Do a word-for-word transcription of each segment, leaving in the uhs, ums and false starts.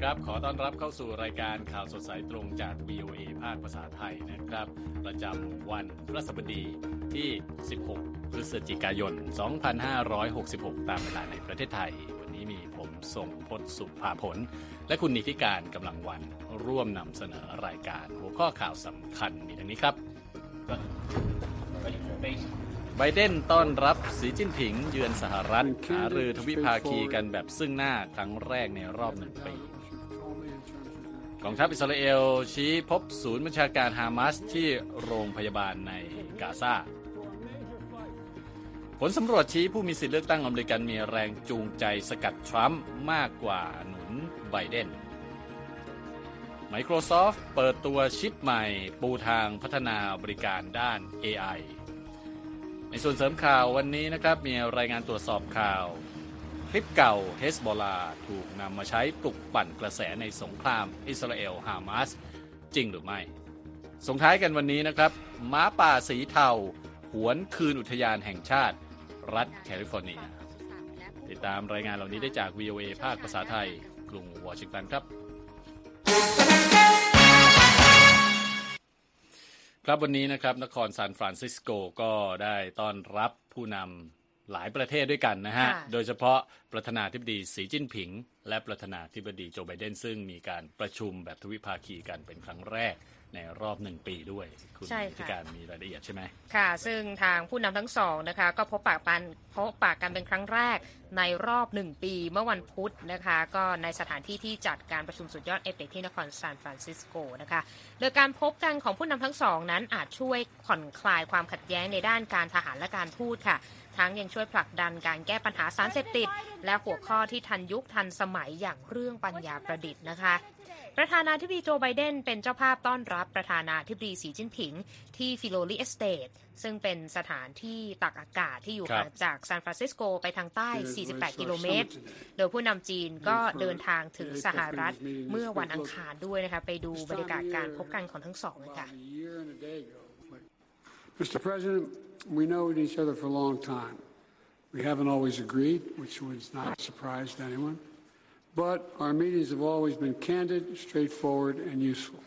ครับขอต้อนรับเข้าสู่รายการข่าวสดสายตรงจาก วี โอ เอ ภาคภาษาไทยนะครับประจำวันพฤหัสบดีที่สิบหกพฤศจิกายนสองพันห้าร้อยหกสิบหกตามเวลาในประเทศไทยวันนี้มีผมทรงพจน์สุภาผลและคุณนิติการกำลังวันร่วมนำเสนอรายการหัวข้อข่าวสำคัญมีดังนี้ครับไบเดนต้อนรับสีจิ้นผิงเยือนสหรัฐหารือทวิภาคีกันแบบซึ่งหน้าครั้งแรกในรอบหนึ่งปีกองทัพอิสราเอลชี้พบศูนย์บัญชาการฮามาสที่โรงพยาบาลในกาซาผลสำรวจชี้ผู้มีสิทธิเลือกตั้งอเมริกันมีแรงจูงใจสกัดทรัมป์มากกว่าหนุนไบเดน Microsoft เปิดตัวชิปใหม่ปูทางพัฒนาบริการด้าน เอ ไอ ในส่วนเสริมข่าววันนี้นะครับมีรายงานตรวจสอบข่าวคลิปเก่าเฮสบอลาถูกนำมาใช้ปลุกปั่นกระแสในสงครามอิสราเอลฮามาสจริงหรือไม่ส่งท้ายกันวันนี้นะครับม้าป่าสีเทาหวนคืนอุทยานแห่งชาติรัฐแคลิฟอร์เนียติดตามรายงานเหล่านี้ได้จาก วี โอ เอ ภาคภาษาไทยกรุงวอชิงตันครับครับวันนี้นะครับนครซานฟรานซิสโกก็ได้ต้อนรับผู้นำหลายประเทศด้วยกันนะฮะโดยเฉพาะประธานาธิบดีสีจิ้นผิงและประธานาธิบดีโจไบเดนซึ่งมีการประชุมแบบทวิภาคีกันเป็นครั้งแรกในรอบหนึ่งปีด้วยคุณธิการมีรายละเอียดใช่ไหมค่ะซึ่งทางผู้นำทั้งสองนะคะก็พบปะกันพบปะกันเป็นครั้งแรกในรอบหนึ่งปีเมื่อวันพุธนะคะก็ในสถานที่ที่จัดการประชุมสุดยอดเอเปกที่นครซานฟรานซิสโกนะคะโดยการพบกันของผู้นำทั้งสองนั้นอาจช่วยผ่อนคลายความขัดแย้งในด้านการทหารและการทูตค่ะทั้งยังช่วยผลักดันการแก้ปัญหาสารเสพติดและหัวข้อที่ทันยุคทันสมัยอย่างเรื่องปัญญาประดิษฐ์นะคะประธานาธิบดีโจไบเดนเป็นเจ้าภาพต้อนรับประธานาธิบดีสีจิ้นผิงที่ฟิโลลีเอสเตทซึ่งเป็นสถานที่ตักอากาศที่อยู่ห่างจากซานฟรานซิสโกไปทางใต้สี่สิบแปดกิโลเมตรโดยผู้นำจีนก็เดินทางถึงสหรัฐเมื่อวันอังคารด้วยนะคะไปดูบรรยากาศการพบกันของทั้งสองค่ะ Mister President, we know each other for a long time. We haven't always agreed, which was not a surprise to anyone. But our meetings have always been candid, straightforward, and useful.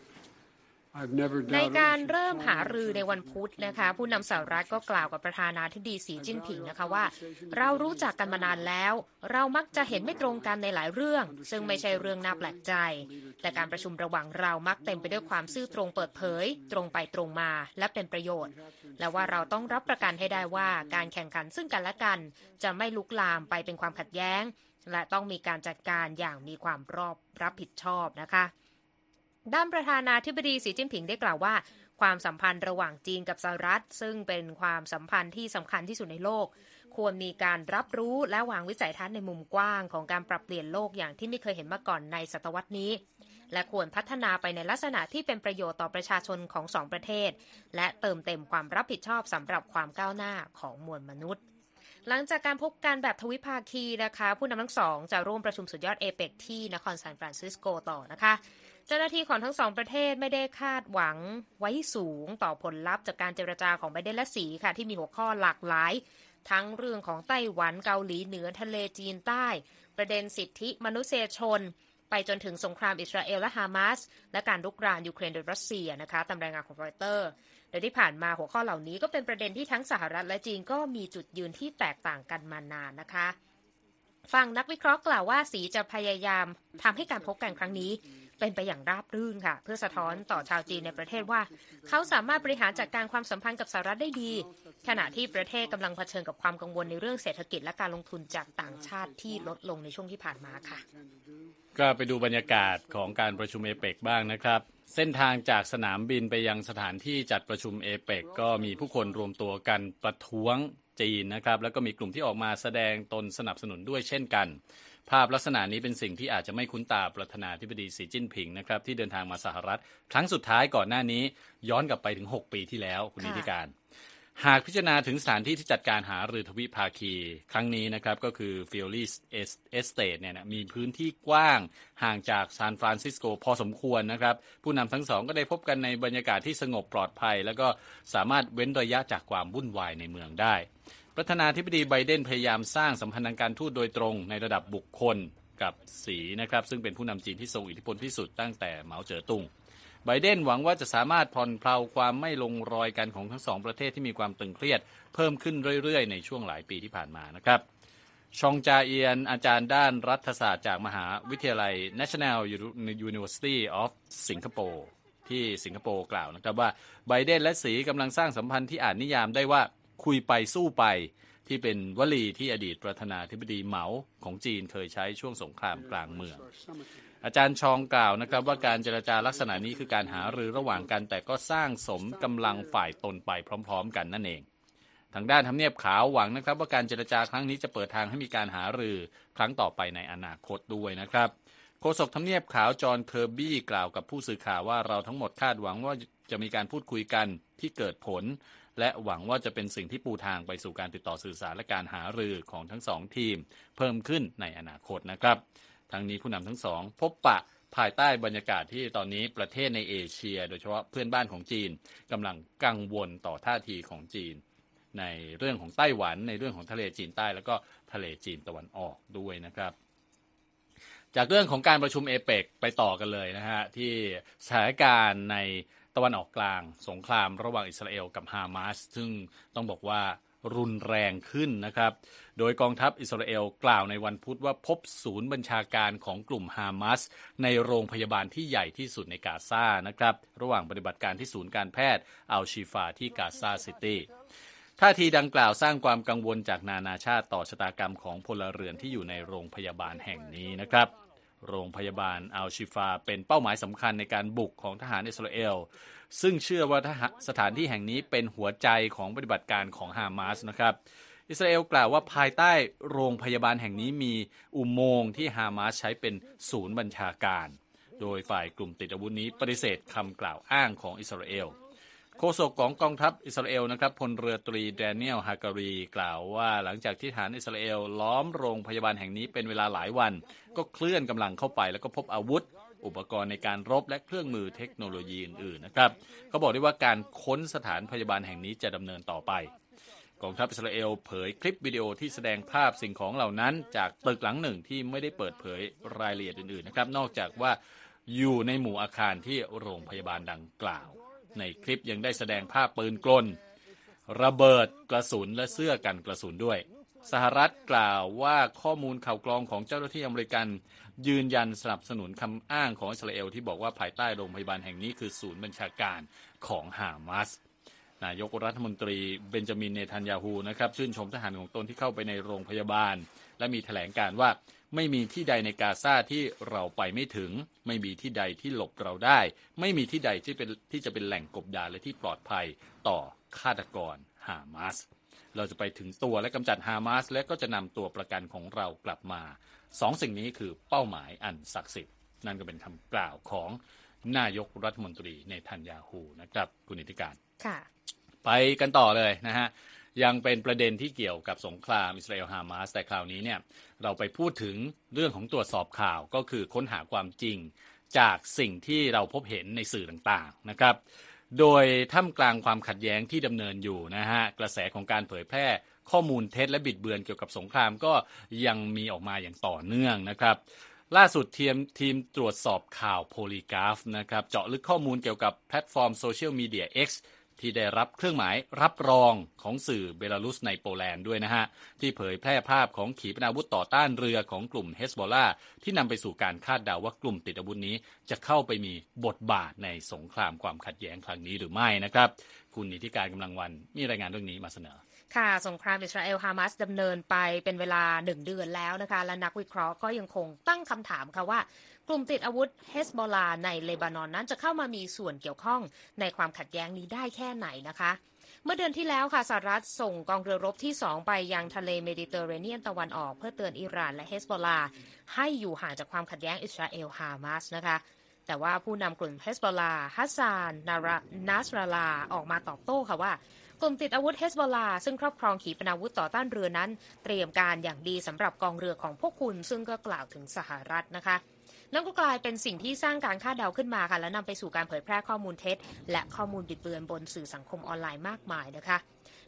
I've never doubted. ในการเริ่มหารือในวันพุธนะคะผู้นำสหรัฐก็กล่าวกับประธานาธิบดีสีจิ้นผิงนะคะว่าเรารู้จักกันมานานแล้วเรามักจะเห็นไม่ตรงกันในหลายเรื่องซึ่งไม่ใช่เรื่องน่าแปลกใจแต่การประชุมระหว่างเรามักเต็มไปด้วยความซื่อตรงเปิดเผยตรงไปตรงมาและเป็นประโยชน์และว่าเราต้องรับประกันให้ได้ว่าการแข่งขันซึ่งกันและกันจะไม่ลุกลามไปเป็นความขัดแย้งและต้องมีการจัดการอย่างมีความรอบรับผิดชอบนะคะด้านประธานาธิบดีสีจิ้นผิงได้กล่าวว่าความสัมพันธ์ระหว่างจีนกับสหรัฐซึ่งเป็นความสัมพันธ์ที่สำคัญที่สุดในโลกควรมีการรับรู้และวางวิสัยทัศน์ในมุมกว้างของการปรับเปลี่ยนโลกอย่างที่ไม่เคยเห็นมาก่อนในศตวรรษนี้และควรพัฒนาไปในลักษณะที่เป็นประโยชน์ต่อประชาชนของสองประเทศและเติมเต็มความรับผิดชอบสำหรับความก้าวหน้าของมวลมนุษย์หลังจากการพบกันแบบทวิภาคีนะคะผู้นำทั้งสองจะร่วมประชุมสุดยอดเอเปกที่นครซานฟรานซิสโกต่อนะคะเจ้าหน้าที่ของทั้งสองประเทศไม่ได้คาดหวังไว้สูงต่อผลลัพธ์จากการเจรจาของไบเดนและสีค่ะที่มีหัวข้อหลากหลายทั้งเรื่องของไต้หวันเกาหลีเหนือทะเลจีนใต้ประเด็นสิทธิมนุษยชนไปจนถึงสงครามอิสราเอลและฮามาสและการรุกรานยูเครนโดยรัสเซียนะคะตามรายงานของรอยเตอร์โดยที่ผ่านมาหัวข้อเหล่านี้ก็เป็นประเด็นที่ทั้งสหรัฐและจีนก็มีจุดยืนที่แตกต่างกันมานานนะคะฝั่งนักวิเคราะห์กล่าวว่าสีจะพยายามทำให้การพบกันครั้งนี้เป็นไปอย่างราบรื่นค่ะเพื่อสะท้อนต่อชาวจีนในประเทศว่าเขาสามารถบริหารจัดการความสัมพันธ์กับสหรัฐได้ดีขณะที่ประเทศกำลังเผชิญกับความกังวลในเรื่องเศรษฐกิจและการลงทุนจากต่างชาติที่ลดลงในช่วงที่ผ่านมาค่ะก็ไปดูบรรยากาศของการประชุมเอเปกบ้างนะครับเส้นทางจากสนามบินไปยังสถานที่จัดประชุมเอเปกก็มีผู้คนรวมตัวกันประท้วงจีนนะครับแล้วก็มีกลุ่มที่ออกมาแสดงตนสนับสนุนด้วยเช่นกันภาพลักษณะนี้เป็นสิ่งที่อาจจะไม่คุ้นตาประธานาธิบดีสีจิ้นผิงนะครับที่เดินทางมาสหรัฐครั้งสุดท้ายก่อนหน้านี้ย้อนกลับไปถึงหกปีที่แล้วคุณนิติการหากพิจารณาถึงสถานที่ที่จัดการหารือทวิภาคีครั้งนี้นะครับก็คือฟิโอลีเอสเตทเนี่ยนะมีพื้นที่กว้างห่างจากซานฟรานซิสโกพอสมควรนะครับผู้นำทั้งสองก็ได้พบกันในบรรยากาศที่สงบปลอดภัยแล้วก็สามารถเว้นระยะจากความวุ่นวายในเมืองได้ประธานาธิบดีไบเดนพยายามสร้างสัมพันธ์ทางการทูตโดยตรงในระดับบุคคลกับสีนะครับซึ่งเป็นผู้นำจีนที่ทรงอิทธิพลที่สุดตั้งแต่เหมาเจ๋อตุงไบเดนหวังว่าจะสามารถผ่อนเพลาความไม่ลงรอยกันของทั้งสองประเทศที่มีความตึงเครียดเพิ่มขึ้นเรื่อยๆในช่วงหลายปีที่ผ่านมานะครับชองจาเอียนอาจารย์ด้านรัฐศาสตร์จากมหาวิทยาลัย National University of Singapore ที่สิงคโปร์กล่าวนะครับว่าไบเดนและสีกำลังสร้างสัมพันธ์ที่อาจนิยามได้ว่าคุยไปสู้ไปที่เป็นวลีที่อดีตประธานาธิบดีเหมาของจีนเคยใช้ช่วงสงครามกลางเมืองอาจารย์ชองกล่าวนะครับว่าการเจรจาลักษณะนี้คือการหารือระหว่างกันแต่ก็สร้างสมกำลังฝ่ายตนไปพร้อมๆกันนั่นเองทางด้านทำเนียบขาวหวังนะครับว่าการเจรจาครั้งนี้จะเปิดทางให้มีการหารือครั้งต่อไปในอนาคตด้วยนะครับโฆษกทำเนียบขาวจอห์นเคอร์บี้กล่าวกับผู้สื่อข่าวว่าเราทั้งหมดคาดหวังว่าจะมีการพูดคุยกันที่เกิดผลและหวังว่าจะเป็นสิ่งที่ปูทางไปสู่การติดต่อสื่อสารและการหารือของทั้งสองทีมเพิ่มขึ้นในอนาคตนะครับทั้งนี้ผู้นำทั้งสองพบปะภายใต้บรรยากาศที่ตอนนี้ประเทศในเอเชียโดยเฉพาะเพื่อนบ้านของจีนกำลังกังวลต่อท่าทีของจีนในเรื่องของไต้หวันในเรื่องของทะเลจีนใต้แล้วก็ทะเลจีนตะวันออกด้วยนะครับจากเรื่องของการประชุมเอเปกไปต่อกันเลยนะฮะที่สถานการณ์ในตะวันออกกลางสงครามระหว่างอิสราเอลกับฮามาสซึ่งต้องบอกว่ารุนแรงขึ้นนะครับโดยกองทัพอิสราเอลกล่าวในวันพุธว่าพบศูนย์บัญชาการของกลุ่มฮามาสในโรงพยาบาลที่ใหญ่ที่สุดในกาซานะครับระหว่างปฏิบัติการที่ศูนย์การแพทย์อัลชีฟาที่กาซาซิตี้ท่าทีดังกล่าวสร้างความกังวลจากนานาชาติต่อชะตากรรมของพลเรือนที่อยู่ในโรงพยาบาลแห่งนี้นะครับโรงพยาบาลอัลชิฟาเป็นเป้าหมายสำคัญในการบุกของทหารอิสราเอลซึ่งเชื่อว่าสถานที่แห่งนี้เป็นหัวใจของปฏิบัติการของฮามาสนะครับอิสราเอลกล่าวว่าภายใต้โรงพยาบาลแห่งนี้มีอุโมงค์ที่ฮามาสใช้เป็นศูนย์บัญชาการโดยฝ่ายกลุ่มติดอาวุธนี้ปฏิเสธคำกล่าวอ้างของอิสราเอลโฆษกของกองทัพอิสราเอลนะครับพลเรือตรีแดเนียลฮาการีกล่าวว่าหลังจากที่ทหารอิสราเอลล้อมโรงพยาบาลแห่งนี้เป็นเวลาหลายวันก็เคลื่อนกำลังเข้าไปแล้วก็พบอาวุธอุปกรณ์ในการรบและเครื่องมือเทคโนโลยีอื่นๆนะครับเขาบอกได้ว่าการค้นสถานพยาบาลแห่งนี้จะดำเนินต่อไปกองทัพอิสราเอลเผยคลิปวิดีโอที่แสดงภาพสิ่งของเหล่านั้นจากตึกหลังหนึ่งที่ไม่ได้เปิดเผยรายละเอียดอื่นๆนะครับนอกจากว่าอยู่ในหมู่อาคารที่โรงพยาบาลดังกล่าวในคลิปยังได้แสดงภาพปืนกลระเบิดกระสุนและเสื้อกันกระสุนด้วยสหรัฐกล่าวว่าข้อมูลข่าวกรองของเจ้าหน้าที่อเมริกันยืนยันสนับสนุนคำอ้างของอิสราเอลที่บอกว่าภายใต้โรงพยาบาลแห่งนี้คือศูนย์บัญชาการของฮามาสนายกรัฐมนตรีเบนจามินเนทันยาฮูนะครับชื่นชมทหารของตนที่เข้าไปในโรงพยาบาลและมีแถลงการว่าไม่มีที่ใดในกาซาที่เราไปไม่ถึงไม่มีที่ใดที่หลบเราได้ไม่มีที่ใดที่เป็นที่จะเป็นแหล่งกบดานและที่ปลอดภัยต่อฆาตกรฮามาสเราจะไปถึงตัวและกำจัดฮามาสและก็จะนำตัวประกันของเรากลับมาสองสิ่งนี้คือเป้าหมายอันศักดิ์สิทธิ์นั่นก็เป็นคำกล่าวของนายกรัฐมนตรีเนทันยาฮูนะครับคุณนิติการค่ะไปกันต่อเลยนะฮะยังเป็นประเด็นที่เกี่ยวกับสงครามอิสราเอลฮามาสแต่คราวนี้เนี่ยเราไปพูดถึงเรื่องของตรวจสอบข่าวก็คือค้นหาความจริงจากสิ่งที่เราพบเห็นในสื่อต่างๆนะครับโดยท่ามกลางความขัดแย้งที่ดำเนินอยู่นะฮะกระแสของการเผยแพร่ข้อมูลเท็จและบิดเบือนเกี่ยวกับสงครามก็ยังมีออกมาอย่างต่อเนื่องนะครับล่าสุดทีมทีมตรวจสอบข่าวโพลีกราฟนะครับเจาะลึกข้อมูลเกี่ยวกับแพลตฟอร์มโซเชียลมีเดีย Xที่ได้รับเครื่องหมายรับรองของสื่อเบลารุสในโปแลนด์ด้วยนะฮะที่เผยแพร่ภาพของขีปนาวุธต่อต้านเรือของกลุ่มเฮสบอลลาที่นำไปสู่การคาดเดาว่ากลุ่มติดอาวุธนี้จะเข้าไปมีบทบาทในสงครามความขัดแย้งครั้งนี้หรือไม่นะครับคุณนิติการกำลังวันมีรายงานเรื่องนี้มาเสนอค่ะสงครามอิสราเอลฮามาสดำเนินไปเป็นเวลาหนึ่งเดือนแล้วนะคะและนักวิเคราะห์ก็ยังคงตั้งคำถามค่ะว่ากลุ่มติดอาวุธเฮสบอลลาในเลบานอนนั้นจะเข้ามามีส่วนเกี่ยวข้องในความขัดแย้งนี้ได้แค่ไหนนะคะเมื่อเดือนที่แล้วค่ะสหรัฐส่งกองเรือรบที่สองไปยังทะเลเมดิเตอร์เรเนียนตะวันออกเพื่อเตือนอิหร่านและเฮสบอลลาให้อยู่ห่างจากความขัดแย้งอิสราเอลฮามาสนะคะแต่ว่าผู้นำกลุ่มเฮสบอลลาฮัสซานนารานัสราลาออกมาตอบโต้ค่ะว่ากลุ่มติดอาวุธเฮสบอลลาซึ่งครอบครองขีปนาวุธต่อต้านเรือนั้นเตรียมการอย่างดีสำหรับกองเรือของพวกคุณซึ่งก็กล่าวถึงสหรัฐนะคะนั่นก็กลายเป็นสิ่งที่สร้างการคาดเดาขึ้นมาค่ะและนำไปสู่การเผยแพร่ข้อมูลเท็จและข้อมูลบิดเบือนบนสื่อสังคมออนไลน์มากมายนะคะ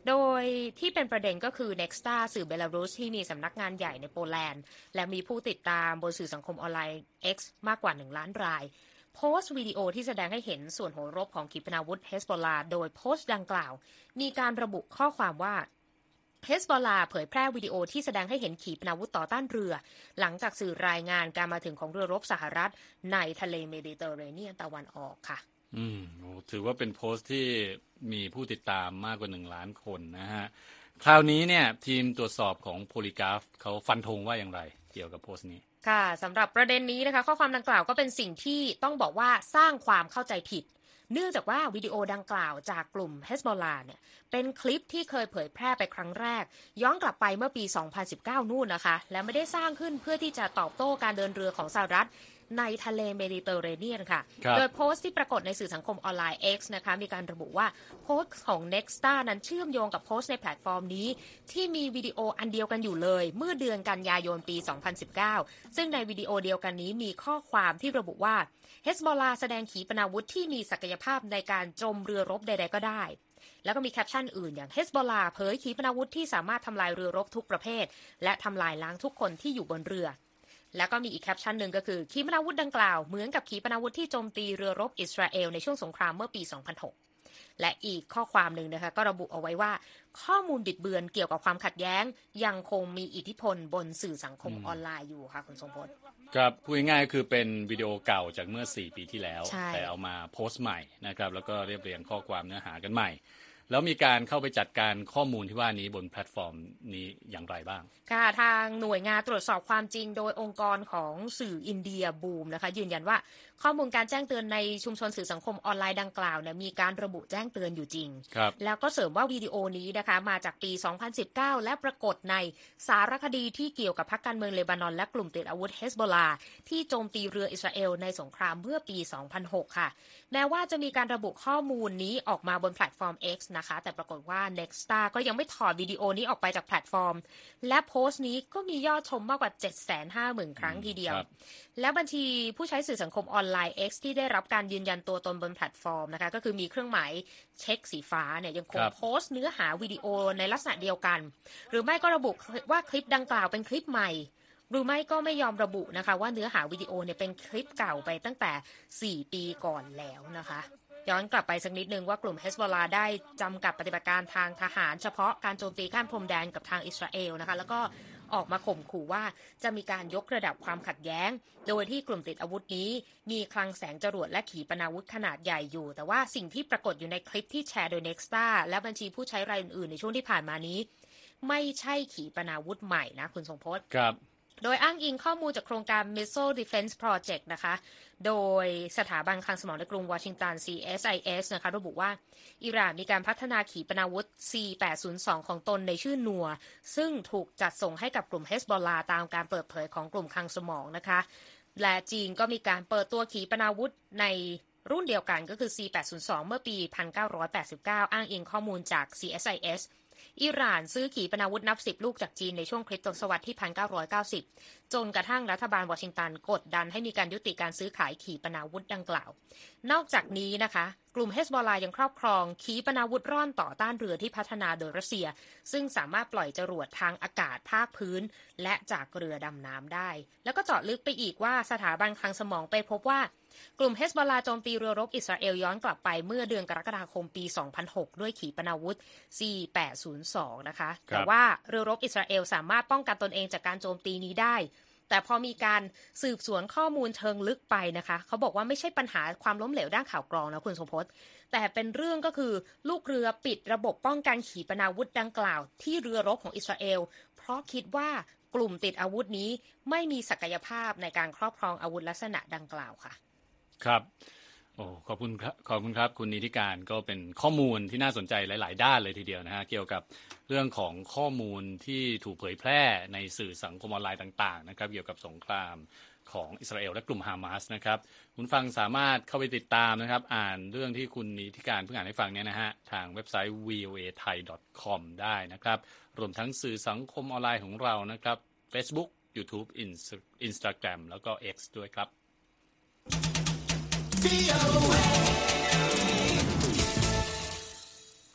โดยที่เป็นประเด็นก็คือ Nexta สื่อเบลารุสที่มีสำนักงานใหญ่ในโปแลนด์และมีผู้ติดตามบนสื่อสังคมออนไลน์ X มากกว่าหนึ่งล้านรายโพสต์วิดีโอที่แสดงให้เห็นส่วนโหรบของขีปนาวุธเฮสบอลลาโดยโพสต์ดังกล่าวมีการระบุข้อความว่าเฮสบอลลาเผยแพร่วิดีโอที่แสดงให้เห็นขีปนาวุธต่อต้านเรือหลังจากสื่อรายงานการมาถึงของเรือรบสหรัฐในทะเลเมดิเตอร์เรเนียนตะวันออกค่ะอืมโอ้ถือว่าเป็นโพสต์ที่มีผู้ติดตามมากกว่าหนึ่งล้านคนนะฮะคราวนี้เนี่ยทีมตรวจสอบของโพลีกราฟเขาฟันธงว่าอย่างไรเกี่ยวกับโพสต์นี้ค่ะสำหรับประเด็นนี้นะคะข้อความดังกล่าวก็เป็นสิ่งที่ต้องบอกว่าสร้างความเข้าใจผิดเนื่องจากว่าวิดีโอดังกล่าวจากกลุ่มเฮสบอลลาเนี่ยเป็นคลิปที่เคยเผยแพร่ไปครั้งแรกย้อนกลับไปเมื่อปีสองพันสิบเก้านู่นนะคะและไม่ได้สร้างขึ้นเพื่อที่จะตอบโต้การเดินเรือของสหรัฐในทะเลเมดิเตอร์เรเนียนค่ะโดยโพสต์ที่ปรากฏในสื่อสังคมออนไลน์ X นะคะมีการระบุว่าโพสต์ของ Nexta นั้นเชื่อมโยงกับโพสต์ในแพลตฟอร์มนี้ที่มีวิดีโออันเดียวกันอยู่เลยเมื่อเดือนกันยายนปีสองพันสิบเก้าซึ่งในวิดีโอเดียวกันนี้มีข้อความที่ระบุว่าเฮสบอลลาแสดงขีปนาวุธที่มีศักยภาพในการโจมเรือรบใดๆก็ได้แล้วก็มีแคปชั่นอื่นอย่างเฮสบอลลาเผยขีปนาวุธที่สามารถทำลายเรือรบทุกประเภทและทำลายล้างทุกคนที่อยู่บนเรือแล้วก็มีอีกแคปชั่นหนึ่งก็คือขีปนาวุธดังกล่าวเหมือนกับขีปนาวุธที่โจมตีเรือรบอิสราเอลในช่วงสงครามเมื่อปีสองพันหกและอีกข้อความหนึ่งนะคะก็ระบุเอาไว้ว่าข้อมูลบิดเบือนเกี่ยวกับความขัดแย้งยังคงมีอิทธิพลบนสื่อสังคมออนไลน์อยู่ค่ะคุณทรงพจน์ครับพูดง่ายๆคือเป็นวิดีโอเก่าจากเมื่อสี่ปีที่แล้วแต่เอามาโพสต์ใหม่นะครับแล้วก็เรียบเรียงข้อความเนื้อหากันใหม่แล้วมีการเข้าไปจัดการข้อมูลที่ว่านี้บนแพลตฟอร์มนี้อย่างไรบ้างค่ะทางหน่วยงานตรวจสอบความจริงโดยองค์กรของสื่ออินเดียบูมนะคะยืนยันว่าข้อมูลการแจ้งเตือนในชุมชนสื่อสังคมออนไลน์ดังกล่าวเนี่ยมีการระบุแจ้งเตือนอยู่จริงแล้วก็เสริมว่าวิดีโอนี้นะคะมาจากปีสองพันสิบเก้าและปรากฏในสารคดีที่เกี่ยวกับพรรคการเมืองเลบานอนและกลุ่มติดอาวุธเฮสบอลลาที่โจมตีเรืออิสราเอลในสงครามเมื่อปีสองพันหกค่ะแม้ว่าจะมีการระบุข้อมูลนี้ออกมาบนแพลตฟอร์ม X นะคะแต่ปรากฏว่า Nexta ก็ยังไม่ถอดวิดีโอนี้ออกไปจากแพลตฟอร์มและโพสต์นี้ก็มียอดชมมากกว่า เจ็ดแสนห้าหมื่น ครั้งทีเดียวและบัญชีผู้ใช้สื่อสังคมออนไลน์ X ที่ได้รับการยืนยันตัวตนบนแพลตฟอร์มนะคะก็คือมีเครื่องหมายเช็คสีฟ้าเนี่ยยังคงโพสต์เนื้อหาวิดีโอในลักษณะเดียวกันหรือไม่ก็ระบุว่าคลิปดังกล่าวเป็นคลิปใหม่หรือไม่ก็ไม่ยอมระบุนะคะว่าเนื้อหาวิดีโอเนี่ยเป็นคลิปเก่าไปตั้งแต่สี่ปีก่อนแล้วนะคะย้อนกลับไปสักนิดนึงว่ากลุ่มเฮสบอลลาได้จำกัดปฏิบัติการทางทหารเฉพาะการโจมตีข้ามพรมแดนกับทางอิสราเอลนะคะแล้วก็ออกมาข่มขู่ว่าจะมีการยกระดับความขัดแย้งโดยที่กลุ่มติดอาวุธนี้มีคลังแสงจรวดและขีปนาวุธขนาดใหญ่อยู่แต่ว่าสิ่งที่ปรากฏอยู่ในคลิปที่แชร์โดย Nexta และบัญชีผู้ใช้รายอื่นๆในช่วงที่ผ่านมานี้ไม่ใช่ขีปนาวุธใหม่นะคุณทรงพจน์ครับโดยอ้างอิงข้อมูลจากโครงการ Missile Defense Project นะคะโดยสถาบันคลังสมองในกรุงวอชิงตัน ซี เอส ไอ เอส นะคะระบุว่าอิหร่านมีการพัฒนาขีปนาวุธ ซี แปดศูนย์สอง ของตนในชื่อนัวซึ่งถูกจัดส่งให้กับกลุ่มเฮสบอลลาตามการเปิดเผยของกลุ่มคลังสมองนะคะและจีนก็มีการเปิดตัวขีปนาวุธในรุ่นเดียวกันก็คือ ซี แปดศูนย์สอง เมื่อปีหนึ่งพันเก้าร้อยแปดสิบเก้าอ้างอิงข้อมูลจาก ซี เอส ไอ เอสอิหร่านซื้อขีปนาวุธนับสิบลูกจากจีนในช่วงคริสตศตวรรษที่ หนึ่งพันเก้าร้อยเก้าสิบ จนกระทั่งรัฐบาลวอชิงตันกดดันให้มีการยุติการซื้อขายขีปนาวุธดังกล่าวนอกจากนี้นะคะกลุ่มเฮสบอลลายังครอบครองขีปนาวุธร่อนต่อต้านเรือที่พัฒนาโดยรัสเซียซึ่งสามารถปล่อยจรวดทางอากาศภาคพื้นและจากเรือดำน้ำได้แล้วก็เจาะลึกไปอีกว่าสถาบันคลังสมองไปพบว่ากลุ่มเฮสบอลลาโจมตีเรือรบอิสราเอลย้อนกลับไปเมื่อเดือนกรกฎาคมปีสองพันหกด้วยขีปนาวุธ ซี แปดศูนย์สอง นะคะแต่ว่าเรือรบอิสราเอลสามารถป้องกันตนเองจากการโจมตีนี้ได้แต่พอมีการสืบสวนข้อมูลเชิงลึกไปนะคะเขาบอกว่าไม่ใช่ปัญหาความล้มเหลวด้านข่าวกรองนะคุณสมพศแต่เป็นเรื่องก็คือลูกเรือปิดระบบป้องกันขีปนาวุธดังกล่าวที่เรือรบของอิสราเอลเพราะคิดว่ากลุ่มติดอาวุธนี้ไม่มีศักยภาพในการครอบครองอาวุธลักษณะดังกล่าวค่ะครับโอ้ขอบคุณครับขอบคุณครับคุณนิติการก็เป็นข้อมูลที่น่าสนใจหลายๆด้านเลยทีเดียวนะฮะเกี่ยวกับเรื่องของข้อมูลที่ถูกเผยแพร่ในสื่อสังคมออนไลน์ต่างๆนะครับเกี่ยวกับสงครามของอิสราเอลและกลุ่มฮามาสนะครับคุณฟังสามารถเข้าไปติดตามนะครับอ่านเรื่องที่คุณนิติการเพิ่งอ่านให้ฟังเนี่ยนะฮะทางเว็บไซต์ วี โอ เอ ไทย ดอท คอม ได้นะครับรวมทั้งสื่อสังคมออนไลน์ของเรานะครับ Facebook YouTube Instagram แล้วก็ X ด้วยครับ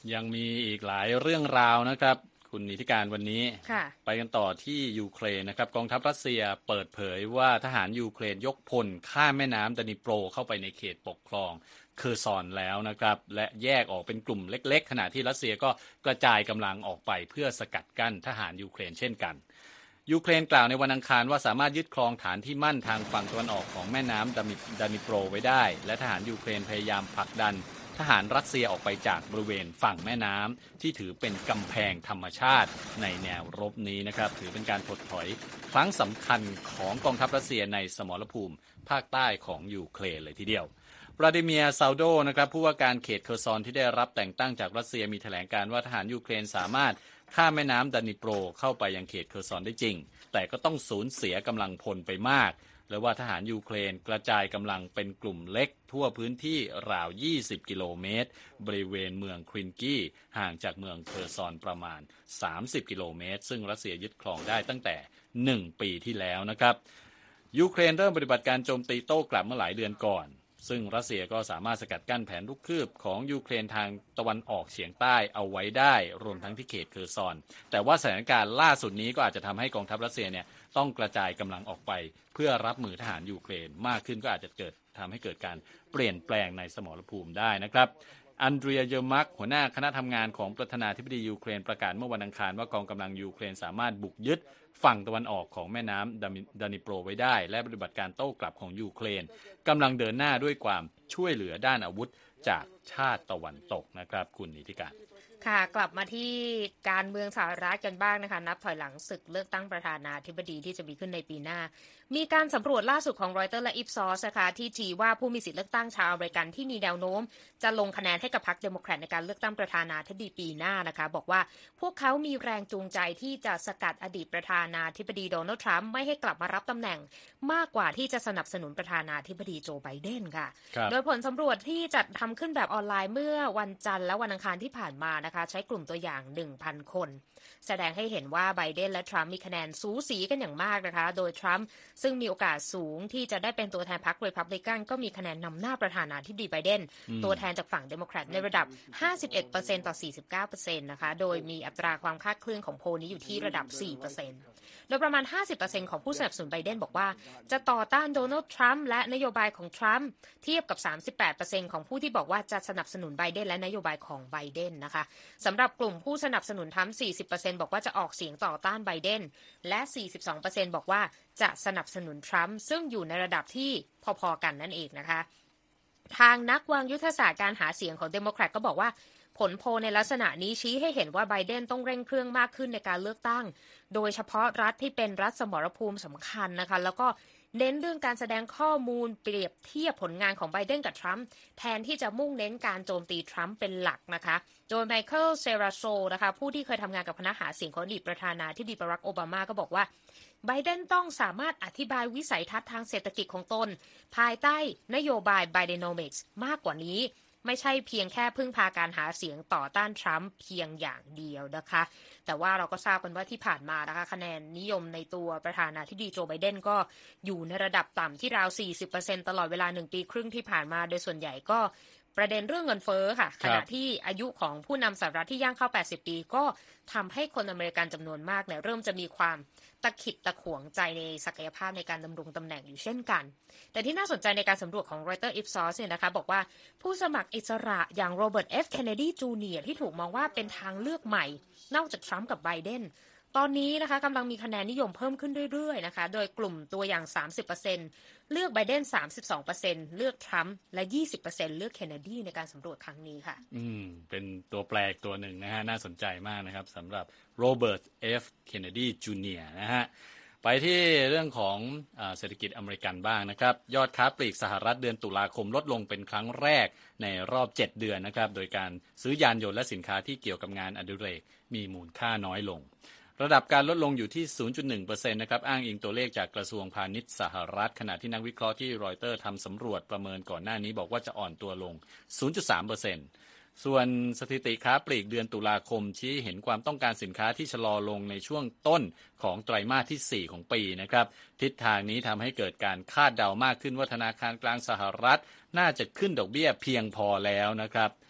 ยังมีอีกหลายเรื่องราวนะครับคุณนิติการวันนี้ไปกันต่อที่ยูเครนนะครับกองทัพรัสเซียเปิดเผยว่าทหารยูเครนยกพลข้ามแม่น้ำดานิโปรเข้าไปในเขตปกครองเคอร์ซอนแล้วนะครับและแยกออกเป็นกลุ่มเล็กๆขณะที่รัสเซียก็กระจายกำลังออกไปเพื่อสกัดกั้นทหารยูเครนเช่นกันยูเครนกล่าวในวันอังคารว่าสามารถยึดครองฐานที่มั่นทางฝั่งตะวันออกของแม่น้ำดานิโปรไว้ได้และทหารยูเครนพยายามผลักดันทหารรัสเซียออกไปจากบริเวณฝั่งแม่น้ำที่ถือเป็นกำแพงธรรมชาติในแนวรบนี้นะครับถือเป็นการถดถอยครั้งสำคัญของกองทัพรัสเซียในสมรภูมิภาคใต้ของยูเครนเลยทีเดียววลาดิเมียร์ซาวโดนะครับผู้ว่าการเขตเคอร์ซอนที่ได้รับแต่งตั้งจากรัสเซียมีแถลงการว่าทหารยูเครนสามารถข้ามแม่น้ำดานิโปรเข้าไปยังเขตเคอร์ซอนได้จริงแต่ก็ต้องสูญเสียกำลังพลไปมากและว่าทหารยูเครนกระจายกำลังเป็นกลุ่มเล็กทั่วพื้นที่ราวยี่สิบกิโลเมตรบริเวณเมืองครินกี้ห่างจากเมืองเคอร์ซอนประมาณสามสิบกิโลเมตรซึ่งรัสเซียยึดครองได้ตั้งแต่หนึ่งปีที่แล้วนะครับยูเครนเริ่มปฏิบัติการโจมตีโต้กลับเมื่อหลายเดือนก่อนซึ่งรัสเซียก็สามารถสกัดกั้นแผนลูกคืบของยูเครนทางตะวันออกเฉียงใต้เอาไว้ได้รวมทั้งที่เขตเคอร์ซอนแต่ว่าสถานการณ์ล่าสุดนี้ก็อาจจะทำให้กองทัพรัสเซียเนี่ยต้องกระจายกำลังออกไปเพื่อรับมือทหารยูเครนมากขึ้นก็อาจจะเกิดทำให้เกิดการเปลี่ยนแปลงในสมรภูมิได้นะครับอันเดรีย เยอร์มักหัวหน้าคณะทำงานของประธานาธิบดียูเครนประกาศเมื่อวันอังคารว่ากองกำลังยูเครนสามารถบุกยึดฝั่งตะวันออกของแม่น้ำดานิโปรไว้ได้และปฏิบัติการโต้กลับของยูเครนกำลังเดินหน้าด้วยความช่วยเหลือด้านอาวุธจากชาติตะวันตกนะครับคุณนิติการค่ะกลับมาที่การเมืองสหรัฐกันบ้างนะคะนับถอยหลังศึกเลือกตั้งประธานาธิบดีที่จะมีขึ้นในปีหน้ามีการสำรวจล่าสุดของรอยเตอร์และอิปซอสนะคะที่ชี้ว่าผู้มีสิทธิเลือกตั้งชาวอเมริกันที่มีแนวโน้มจะลงคะแนนให้กับพรรคเดโมแครตในการเลือกตั้งประธานาธิบดีปีหน้านะคะบอกว่าพวกเขามีแรงจูงใจที่จะสกัดอดีตประธานาธิบดีโดนัลด์ทรัมป์ไม่ให้กลับมารับตำแหน่งมากกว่าที่จะสนับสนุนประธานาธิบดีโจไบเดนค่ะโดยผลสำรวจที่จัดทำขึ้นแบบออนไลน์เมื่อวันจันทร์และวันอังคารที่ผ่านมานะคะใช้กลุ่มตัวอย่าง หนึ่งพัน คนแสดงให้เห็นว่าไบเดนและทรัมป์มีคะแนนสูสีกันอย่างมากนะคะโดยทรัมป์ซึ่งมีโอกาสสูงที่จะได้เป็นตัวแทนพรรครีพับลิกันก็มีคะแนนนำหน้าประธานาธิบดีไบเดนตัวแทนจากฝั่งเดโมแครตในระดับ ห้าสิบเอ็ดเปอร์เซ็นต์ ต่อ สี่สิบเก้าเปอร์เซ็นต์ นะคะโดยมีอัตราความคลาดเคลื่อนของโพลนี้อยู่ที่ระดับ สี่เปอร์เซ็นต์โดยประมาณ ห้าสิบเปอร์เซ็นต์ ของผู้สนับสนุนไบเดนบอกว่าจะต่อต้านโดนัลด์ทรัมป์และนโยบายของทรัมป์เทียบกับ สามสิบแปดเปอร์เซ็นต์ ของผู้ที่บอกว่าจะสนับสนุนไบเดนและนโยบายของไบเดนนะคะสำหรับกลุ่มผู้สนับสนุนทรัมป์ สี่สิบเปอร์เซ็นต์ บอกว่าจะออกเสียงต่อต้านไบเดนและ สี่สิบสองเปอร์เซ็นต์ บอกว่าจะสนับสนุนทรัมป์ซึ่งอยู่ในระดับที่พอๆกันนั่นเองนะคะทางนักวางยุทธศาสตร์การหาเสียงของเดโมแครตก็บอกว่าผลโพลในลักษณะนี้ชี้ให้เห็นว่าไบเดนต้องเร่งเครื่องมากขึ้นในการเลือกตั้งโดยเฉพาะรัฐที่เป็นรัฐสมรภูมิสำคัญนะคะแล้วก็เน้นเรื่องการแสดงข้อมูลเปรียบเทียบผลงานของไบเดนกับทรัมป์แทนที่จะมุ่งเน้นการโจมตีทรัมป์เป็นหลักนะคะโดยไมเคิลเซราโซนะคะผู้ที่เคยทำงานกับคณะหาเสียงของอดีตประธานาธิบดีบารักโอบามาก็บอกว่าไบเดนต้องสามารถอธิบายวิสัยทัศน์ทางเศรษฐกิจของตนภายใต้นโยบาย Bidenomics มากกว่านี้ไม่ใช่เพียงแค่พึ่งพาการหาเสียงต่อต้านทรัมป์เพียงอย่างเดียวนะคะแต่ว่าเราก็ทราบกันว่าที่ผ่านมานะคะคะแนนนิยมในตัวประธานาธิบดีโจไบเดนก็อยู่ในระดับต่ำที่ราว สี่สิบเปอร์เซ็นต์ ตลอดเวลาหนึ่งปีครึ่งที่ผ่านมาโดยส่วนใหญ่ก็ประเด็นเรื่องเงินเฟ้อค่ะขณะที่อายุของผู้นำสหรัฐที่ย่างเข้าแปดสิบปีก็ทำให้คนอเมริกันจำนวนมากเนี่ยเริ่มจะมีความตะขิดตะขวงใจในศักยภาพในการดำรงตำแหน่งอยู่เช่นกันแต่ที่น่าสนใจในการสำรวจของ Reuters Ipsos เนี่ยนะคะบอกว่าผู้สมัครอิสระอย่างโรเบิร์ต เอฟ เคนเนดี จูเนียร์ที่ถูกมองว่าเป็นทางเลือกใหม่นอกจากทรัมป์กับไบเดนตอนนี้นะคะกำลังมีคะแนนนิยมเพิ่มขึ้นเรื่อยๆนะคะโดยกลุ่มตัวอย่าง สามสิบเปอร์เซ็นต์ เลือกไบเดน สามสิบสองเปอร์เซ็นต์ เลือกทรัมป์และ ยี่สิบเปอร์เซ็นต์ เลือกเคนเนดีในการสำรวจครั้งนี้ค่ะอืมเป็นตัวแปลกตัวหนึ่งนะฮะน่าสนใจมากนะครับสำหรับโรเบิร์ต เอฟ เคนเนดี จูเนียร์นะฮะไปที่เรื่องของเศรษฐกิจอเมริกันบ้างนะครับยอดค้าปลีกสหรัฐเดือนตุลาคมลดลงเป็นครั้งแรกในรอบเจ็ดเดือนนะครับโดยการซื้อยานยนต์และสินค้าที่เกี่ยวกับงานอดิเรกมีมูลค่าน้อยลงระดับการลดลงอยู่ที่ ศูนย์จุดหนึ่งเปอร์เซ็นต์ นะครับอ้างอิงตัวเลขจากกระทรวงพาณิชย์สหรัฐขณะที่นักวิเคราะห์ที่รอยเตอร์ทำสำรวจประเมินก่อนหน้านี้บอกว่าจะอ่อนตัวลง ศูนย์จุดสามเปอร์เซ็นต์ ส่วนสถิติค้าปลีกเดือนตุลาคมชี้เห็นความต้องการสินค้าที่ชะลอลงในช่วงต้นของไตรมาสที่สี่ของปีนะครับทิศทางนี้ทำให้เกิดการคาดเดามากขึ้นว่าธนาคารกลางสหรัฐน่าจะขึ้นดอกเบี้ยเพียงพอแล้วนะครับ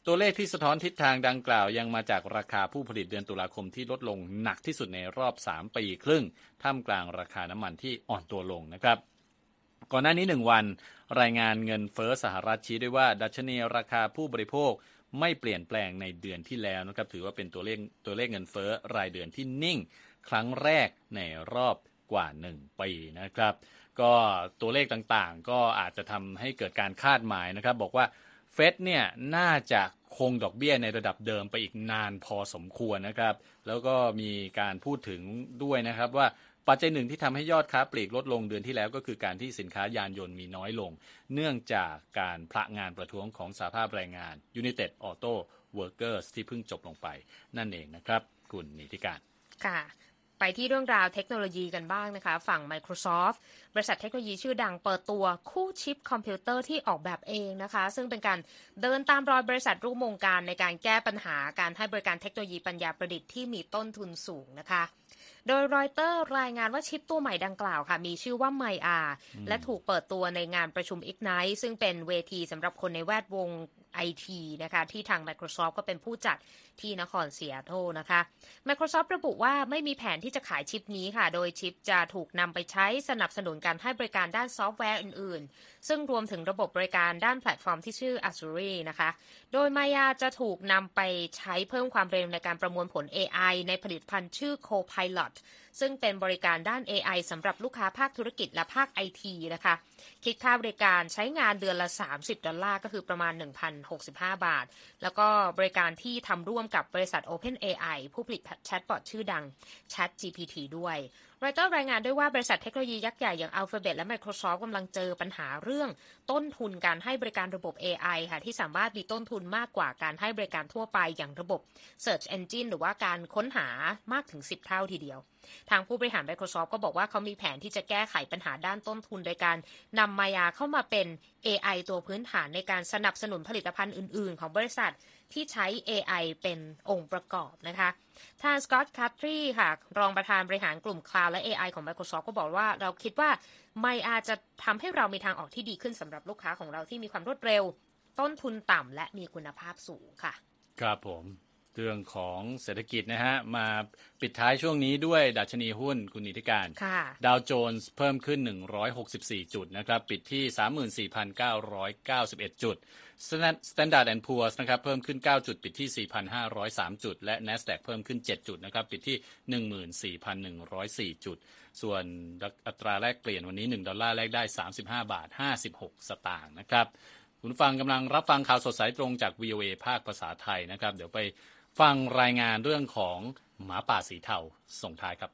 ตัวเลขที่สะท้อนทิศทางดังกล่าวยังมาจากราคาผู้ผลิตเดือนตุลาคมที่ลดลงหนักที่สุดในรอบสามปีครึ่งท่ามกลางราคาน้ำมันที่อ่อนตัวลงนะครับก่อนหน้านี้หนึ่งวันรายงานเงินเฟ้อสหรัฐชี้ด้วยว่าดัชนีราคาผู้บริโภคไม่เปลี่ยนแปลงในเดือนที่แล้วนะครับถือว่าเป็นตัวเลขตัวเลขเงินเฟ้อรายเดือนที่นิ่งครั้งแรกในรอบกว่าหนึ่งปีนะครับก็ตัวเลขต่างๆก็อาจจะทำให้เกิดการคาดหมายนะครับบอกว่าเฟดเนี่ยน่าจะคงดอกเบี้ยในระดับเดิมไปอีกนานพอสมควรนะครับแล้วก็มีการพูดถึงด้วยนะครับว่าปัจจัยหนึ่งที่ทำให้ยอดค้าปลีกลดลงเดือนที่แล้วก็คือการที่สินค้ายานยนต์มีน้อยลงเนื่องจากการพละงานประท้วงของสหภาพแรงงาน United Auto Workers ที่เพิ่งจบลงไปนั่นเองนะครับคุณนิติการค่ะไปที่เรื่องราวเทคโนโลยีกันบ้างนะคะฝั่ง Microsoft บริษัทเทคโนโลยีชื่อดังเปิดตัวคู่ชิปคอมพิวเตอร์ที่ออกแบบเองนะคะซึ่งเป็นการเดินตามรอยบริษัทร่วมวงการในการแก้ปัญหาการให้บริการเทคโนโลยีปัญญาประดิษฐ์ที่มีต้นทุนสูงนะคะโดยรอยเตอร์รายงานว่าชิปตัวใหม่ดังกล่าวค่ะมีชื่อว่า ไมอา และถูกเปิดตัวในงานประชุม Ignite ซึ่งเป็นเวทีสำหรับคนในแวดวง ไอ ที นะคะที่ทาง Microsoft ก็เป็นผู้จัดที่นครซีแอตเทิลนะคะ Microsoft ระบุว่าไม่มีแผนที่จะขายชิปนี้ค่ะโดยชิปจะถูกนำไปใช้สนับสนุนการให้บริการด้านซอฟต์แวร์อื่นๆซึ่งรวมถึงระบบบริการด้านแพลตฟอร์มที่ชื่อ Azure นะคะโดย Maya จะถูกนำไปใช้เพิ่มความเร็วในการประมวลผล เอ ไอ ในผลิตภัณฑ์ชื่อ Copilot ซึ่งเป็นบริการด้าน เอ ไอ สำหรับลูกค้าภาคธุรกิจและภาค ไอ ที นะคะคิดค่าบริการใช้งานเดือนละสามสิบดอลลาร์ก็คือประมาณ หนึ่งพันหกสิบห้า บาทแล้วก็บริการที่ทำร่วมกับบริษัท OpenAI ผู้ผลิตแชทบอทชื่อดัง ChatGPT ด้วยรอยเตอร์รายงานด้วยว่าบริษัทเทคโนโลยียักษ์ใหญ่อย่าง Alphabet และ Microsoft กำลังเจอปัญหาเรื่องต้นทุนการให้บริการระบบ เอ ไอ ค่ะที่สามารถมีต้นทุนมากกว่าการให้บริการทั่วไปอย่างระบบ Search Engine หรือว่าการค้นหามากถึงสิบเท่าทีเดียวทางผู้บริหาร Microsoft ก็บอกว่าเขามีแผนที่จะแก้ไขปัญหาด้านต้นทุนโดยการนำ Maya เข้ามาเป็น เอ ไอ ตัวพื้นฐานในการสนับสนุนผลิตภัณฑ์อื่นๆของบริษัทที่ใช้ เอ ไอ เป็นองค์ประกอบนะคะทางสก็อตต์ คัตทรีค่ะรองประธานบริหารกลุ่ม Cloud และ เอ ไอ ของ Microsoft ก็บอกว่าเราคิดว่า Maya จะทำให้เรามีทางออกที่ดีขึ้นสำหรับลูกค้าของเราที่มีความรวดเร็วต้นทุนต่ำและมีคุณภาพสูงค่ะครับผมเรื่องของเศรษฐกิจนะฮะมาปิดท้ายช่วงนี้ด้วยดัชนีหุ้นคุณนิติการดาวโจนส์เพิ่มขึ้นหนึ่งร้อยหกสิบสี่จุดนะครับปิดที่ สามหมื่นสี่พันเก้าร้อยเก้าสิบเอ็ด จุด Standard แอนด์ Poor's นะครับเพิ่มขึ้นเก้าจุดปิดที่ สี่พันห้าร้อยสาม จุดและ NASDAQ เพิ่มขึ้นเจ็ดจุดนะครับปิดที่ หนึ่งหมื่นสี่พันหนึ่งร้อยสี่ จุดส่วนอัตราแลกเปลี่ยนวันนี้หนึ่งดอลลาร์แลกได้สามสิบห้าบาทห้าสิบหกสตางค์นะครับคุณฟังกำลังรับฟังข่าวสดสายตรงจาก วี โอ เอ ภาคภาษาไทยนะครับเดี๋ยวไปฟังรายงานเรื่องของหมาป่าสีเทาส่งท้ายครับ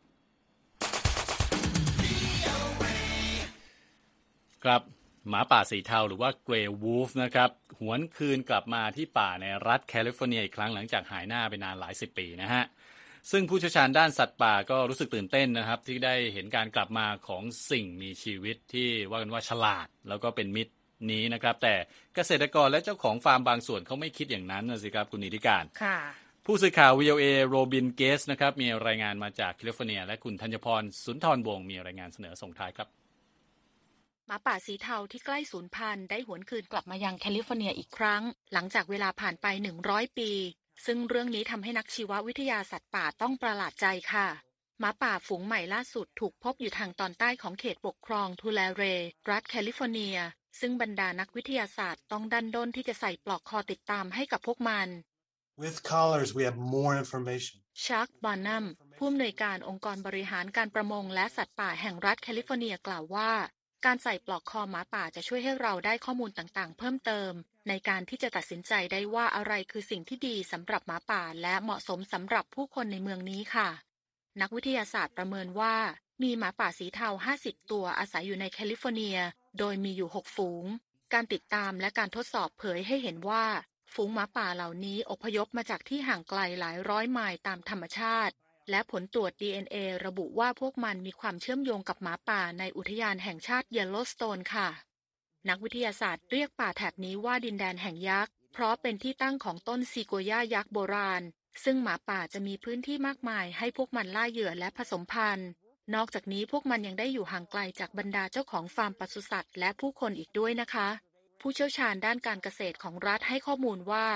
ครับหมาป่าสีเทาหรือว่า Grey Wolf นะครับหวนคืนกลับมาที่ป่าในรัฐแคลิฟอร์เนียอีกครั้งหลังจากหายหน้าไปนานหลายสิบปีนะฮะซึ่งผู้เชี่ยวชาญด้านสัตว์ป่าก็รู้สึกตื่นเต้นนะครับที่ได้เห็นการกลับมาของสิ่งมีชีวิตที่ว่ากันว่าฉลาดแล้วก็เป็นมิตรนี้นะครับแต่เกษตรกรและเจ้าของฟาร์มบางส่วนเขาไม่คิดอย่างนั้นนะสิครับคุณนิติการค่ะผู้สื่อข่าว วี โอ เอ โรบินเกสนะครับมีรายงานมาจากแคลิฟอร์เนียและคุณธัญพรสุนทรวงศ์มีรายงานเสนอส่งท้ายครับหมาป่าสีเทาที่ใกล้สูญพันธุ์ได้หวนคืนกลับมายังแคลิฟอร์เนียอีกครั้งหลังจากเวลาผ่านไปหนึ่งร้อยปีซึ่งเรื่องนี้ทำให้นักชีววิทยาสัตว์ป่าต้องประหลาดใจค่ะหมาป่าฝูงใหม่ล่าสุดถูกพบอยู่ทางตอนใต้ของเขตปกครองทูเลเรรัฐแคลิฟอร์เนียซึ่งบรรดานักวิทยาศาสตร์ต้องดันด้นที่จะใส่ปลอกคอติดตามให้กับพวกมัน With collars, we have more information. ชัก บาร์นัมผู้อำนวยการองค์กรบริหารการประมงและสัตว์ป่าแห่งรัฐแคลิฟอร์เนียกล่าวว่าการใส่ปลอกคอหมาป่าจะช่วยให้เราได้ข้อมูลต่างๆเพิ่มเติมในการที่จะตัดสินใจได้ว่าอะไรคือสิ่งที่ดีสำหรับหมาป่าและเหมาะสมสำหรับผู้คนในเมืองนี้ค่ะนักวิทยาศาสตร์ประเมินว่ามีหมาป่าสีเทาห้าสิบตัวอาศัยอยู่ในแคลิฟอร์เนียโดยมีอยู่หกฝูงการติดตามและการทดสอบเผยให้เห็นว่าฝูงหมาป่าเหล่านี้อพยพมาจากที่ห่างไกลหลายร้อยไมล์ตามธรรมชาติและผลตรวจ ดี เอ็น เอ ระบุว่าพวกมันมีความเชื่อมโยงกับหมาป่าในอุทยานแห่งชาติเยลโลสโตนค่ะนักวิทยาศาสตร์เรียกป่าแถบนี้ว่าดินแดนแห่งยักษ์เพราะเป็นที่ตั้งของต้นซีโกย่ายักษ์โบราณซึ่งหมาป่าจะมีพื้นที่มากมายให้พวกมันล่าเหยื่อและผสมพันธุ์นอกจากนี้พวกมันยังได้อยู่ห่างไกลจากบรรดาเจ้าของฟาร์มปศุสัตว์และผู้คนอีกด้วยนะคะผู้เชี่ยวชาญด้านการเกษตรของรัฐให้ข้อมูลว่าแ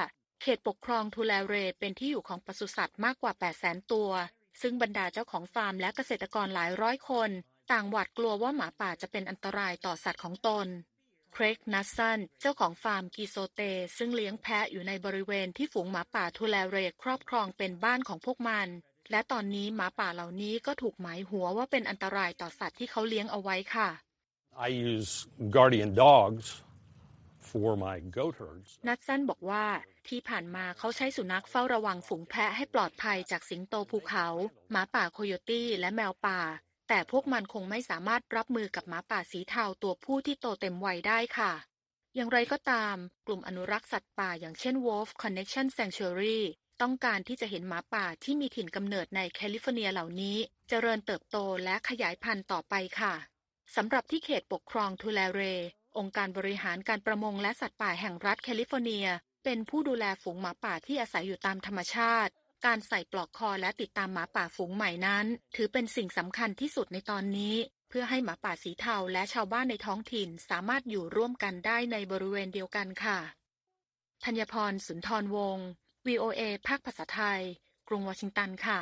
เขตปกครองทูแลเรเป็นที่อยู่ของปศุสัตว์มากกว่า แปดแสน ตัวซึ่งบรรดาเจ้าของฟาร์มและเกษตรกรหลายร้อยคนต่างหวาดกลัวว่าหมาป่าจะเป็นอันตรายต่อสัตว์ของตนเครกนัสซันเจ้าของฟาร์มกีโซเตซึ่งเลี้ยงแพะอยู่ในบริเวณที่ฝูงหมาป่าทูแลเรครอบครองเป็นบ้านของพวกมันและตอนนี้หมาป่าเหล่านี้ก็ถูกหมายหัวว่าเป็นอันตรายต่อสัตว์ที่เขาเลี้ยงเอาไว้ค่ะ I use guardian dogs for my goat herds. นัทซันบอกว่าที่ผ่านมาเขาใช้สุนัขเฝ้าระวังฝูงแพะให้ปลอดภัยจากสิงโตภูเขาหมาป่าโคโยตี้และแมวป่าแต่พวกมันคงไม่สามารถรับมือกับหมาป่าสีเทาตัวผู้ที่โตเต็มวัยได้ค่ะอย่างไรก็ตามกลุ่มอนุรักษ์สัตว์ป่าอย่างเช่น Wolf Connection Sanctuary ต้องการที่จะเห็นหมาป่าที่มีถิ่นกำเนิดในแคลิฟอร์เนียเหล่านี้เจริญเติบโตและขยายพันธุ์ต่อไปค่ะสำหรับที่เขตปกครองทูแลเรองค์การบริหารการประมงและสัตว์ป่าแห่งรัฐแคลิฟอร์เนียเป็นผู้ดูแลฝูงหมาป่าที่อาศัยอยู่ตามธรรมชาติการใส่ปลอกคอและติดตามหมาป่าฝูงใหม่นั้นถือเป็นสิ่งสำคัญที่สุดในตอนนี้เพื่อให้หมาป่าสีเทาและชาวบ้านในท้องถิ่นสามารถอยู่ร่วมกันได้ในบริเวณเดียวกันค่ะธัญพรสุนทรวงศ์ วี โอ เอ ภาคภาษาไทยกรุงวอชิงตันค่ะ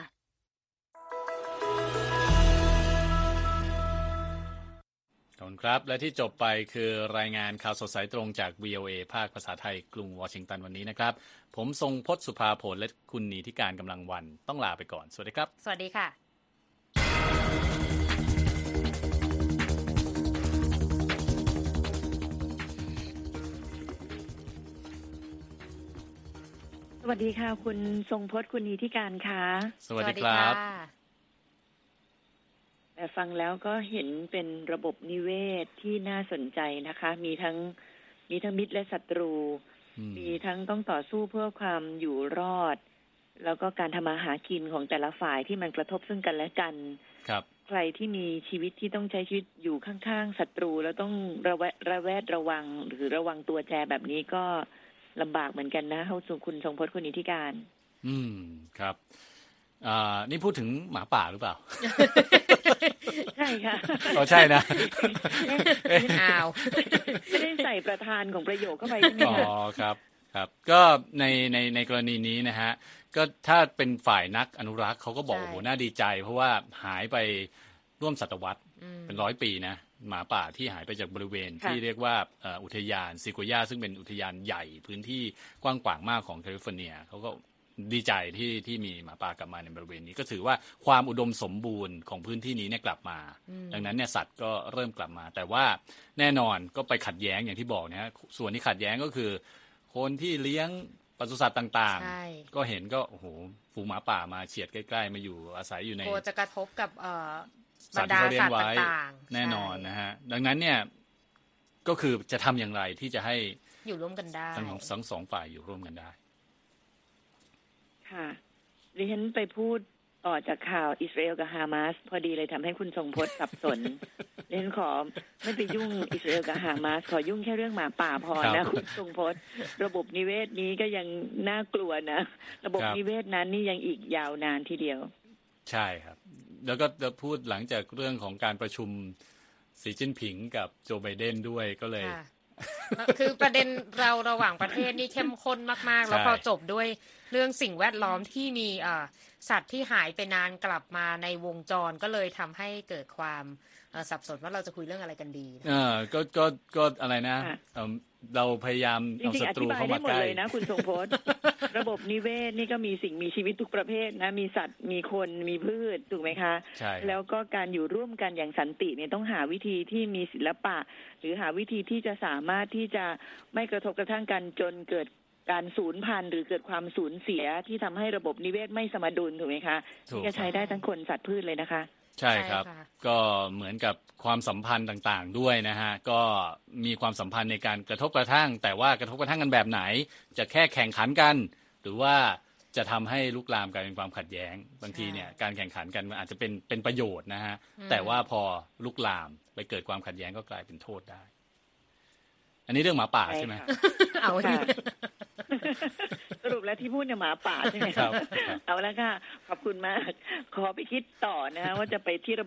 ขอบคุณครับและที่จบไปคือรายงานข่าวสดสายตรงจาก วี โอ เอ ภาคภาษาไทยกรุงวอชิงตันวันนี้นะครับผมทรงพจน์สุภาผลและคุณนีธิการกำลังวันต้องลาไปก่อนสวัสดีครับสวัสดีค่ะสวัสดีค่ะคุณทรงพจน์คุณนีธิการค่ะสวัสดีครับแต่ฟังแล้วก็เห็นเป็นระบบนิเวศที่น่าสนใจนะคะมีทั้งมีทั้งมิตรและศัตรูมีทั้งต้องต่อสู้เพื่อความอยู่รอดแล้วก็การทำมาหากินของแต่ละฝ่ายที่มันกระทบซึ่งกันและกันครับใครที่มีชีวิตที่ต้องใช้ชีวิตอยู่ข้างๆศัตรูแล้วต้องระแวดระแวดระวังหรือระวังตัวแจแบบนี้ก็ลำบากเหมือนกันนะเข้าสู่คุณทรงพจน์คุณนิธิการอืมครับอ่านี่พูดถึงหมาป่าหรือเปล่าใช่ค่ะอ๋อใช่นะอ้าวไม่ได้ใส่ประธานของประโยคเข้าไปใช่ไหมคะอ๋อครับครับก็ในในในกรณีนี้นะฮะก็ถ้าเป็นฝ่ายนักอนุรักษ์เขาก็บอกโอ้โหน่าดีใจเพราะว่าหายไปร่วมศตวรรษเป็นร้อยปีนะหมาป่าที่หายไปจากบริเวณที่เรียกว่าอุทยานซิโกย่าซึ่งเป็นอุทยานใหญ่พื้นที่กว้างขวางมากของแคลิฟอร์เนียเขาก็ดีใจที่ที่มีหมาป่ากลับมาในบริเวณนี้ก็ถือว่าความอุดมสมบูรณ์ของพื้นที่นี้เนี่ยกลับมาดังนั้นเนี่ยสัตว์ก็เริ่มกลับมาแต่ว่าแน่นอนก็ไปขัดแย้งอย่างที่บอกนะฮะส่วนที่ขัดแย้งก็คือคนที่เลี้ยงปศุสัตว์ต่างๆก็เห็นก็โอ้โหฝูงหมาป่ามาเฉียดใกล้ๆมาอยู่อาศัยอยู่ในกลัวจะกระทบกับบรรดาสัตว์ต่างๆแน่นอนนะฮะดังนั้นเนี่ยก็คือจะทำอย่างไรที่จะให้อยู่ร่วมกันได้ทั้งทั้งสองฝ่ายอยู่ร่วมกันได้ค่ะดิฉันไปพูดต่อจากข่าวอิสราเอลกับฮามาสพอดีเลยทำให้คุณทรงพจน์สับสนดิฉันขอไม่ไปยุ่งอิสราเอลกับฮามาสขอยุ่งแค่เรื่องหมาป่าพอนะคุณทรงพจน์ระบบนิเวศนี้ก็ยังน่ากลัวนะระบบนิเวศนั้นนี่ยังอีกยาวนานทีเดียวใช่ครับแล้วก็จะพูดหลังจากเรื่องของการประชุมสีจิ้นผิงกับโจไบเดนด้วยก็เลยคือประเด็นเราระหว่างประเทศนี่เข้มข้นมากๆแล้วพอจบด้วยเรื่องสิ่งแวดล้อมที่มีสัตว์ที่หายไปนานกลับมาในวงจรก็เลยทำให้เกิดความสับสนว่าเราจะคุยเรื่องอะไรกันดีเออก็ก็ก็อะไรนะเราพยายามเอาศัตรูเข้ามาใกล้เลยนะคุณทรงพจน์ระบบนิเวศนี่ก็มีสิ่งมีชีวิตทุกประเภทนะมีสัตว์มีคนมีพืชถูกไหมคะใช่แล้วก็การอยู่ร่วมกันอย่างสันติเนี่ยต้องหาวิธีที่มีศิลปะหรือหาวิธีที่จะสามารถที่จะไม่กระทบกระทั่งกันจนเกิดการสูญพันธุ์หรือเกิดความสูญเสียที่ทำให้ระบบนิเวศไม่สมดุลถูกไหมคะที่จะใช้ได้ทั้งคนสัตว์พืชเลยนะคะใช่ครับก็เหมือนกับความสัมพันธ์ต่างๆด้วยนะฮะก็มีความสัมพันธ์ในการกระทบกระทั่งแต่ว่ากระทบกระทั่งกันแบบไหนจะแค่แข่งขันกันหรือว่าจะทำให้ลุกลามกลายเป็นความขัดแย้งบางทีเนี่ยการแข่งขันกันมันอาจจะเป็นเป็นประโยชน์นะฮะแต่ว่าพอลุกลามไปเกิดความขัดแย้งก็กลายเป็นโทษได้อันนี้เรื่องหมาป่าใช่ไหมเอาค่ะสรุปแล้วที่พูดเนี่ยหมาป่าใช่ไหมครับเอาแล้วค่ะขอบคุณมากขอไปคิดต่อนะว่าจะไปที่